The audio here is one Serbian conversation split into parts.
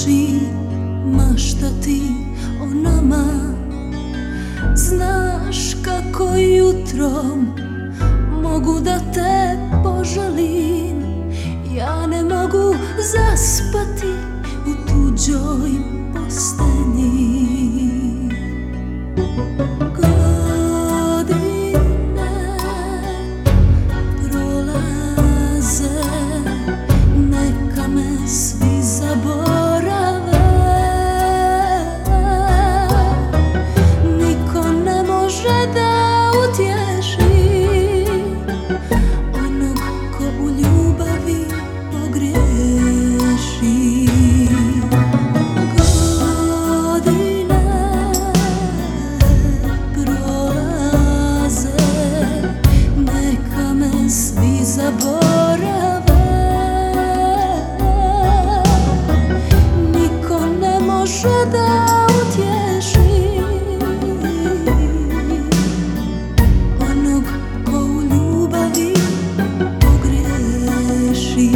svi maštati o nama. Znaš kako jutrom mogu da te požalim. Ja ne mogu zaspati u tuđoj postelji. Godine prolaze, neka me svi zaborave. Niko ne može da utješi onog ko u ljubavi pogriješi. Godine prolaze, neka me svi zaborave. Niko ne može da utješi onog ko u ljubavi pogriješi.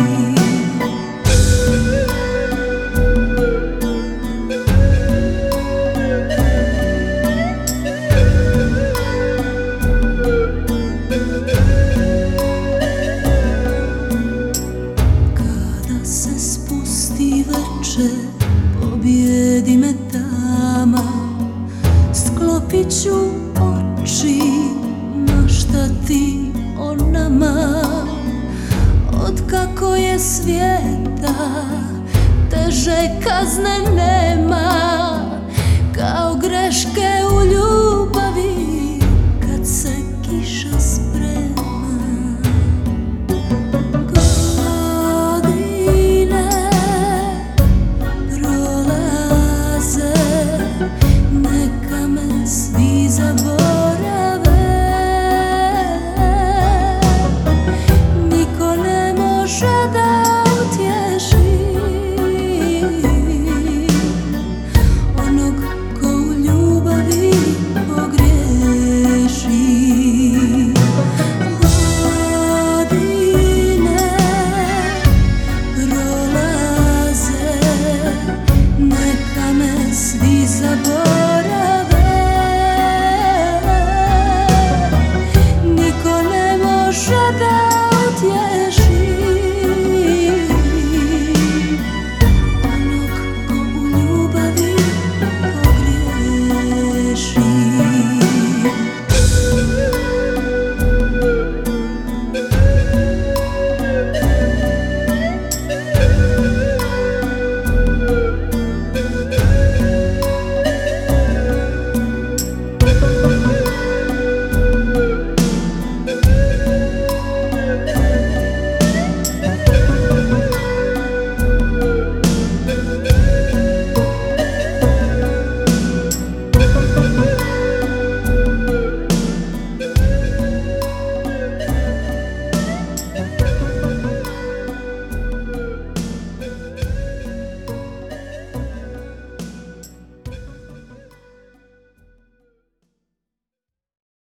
Kada se spusti večer, pobjedi me tama, sklopit ću oči, maštati o nama. Otkako je svijeta, teže kazne nema, kao greške u ljubavi kad se kiša sprema. Godine prolaze, neka me svi zaborave.